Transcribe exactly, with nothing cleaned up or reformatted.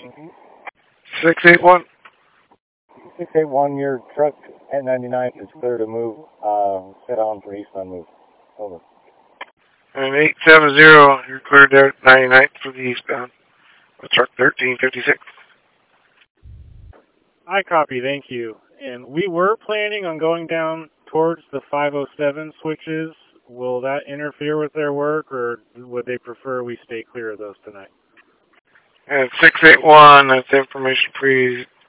six eight one. six eight one, your truck at ninety-ninth is clear to move. Uh, set on for eastbound move. Over. And eight seven zero, you're cleared there at ninety-ninth for the eastbound. With truck thirteen fifty-six. I copy, thank you. And we were planning on going down towards the five oh seven switches. Will that interfere with their work, or would they prefer we stay clear of those tonight? And six eight one, that's information, please.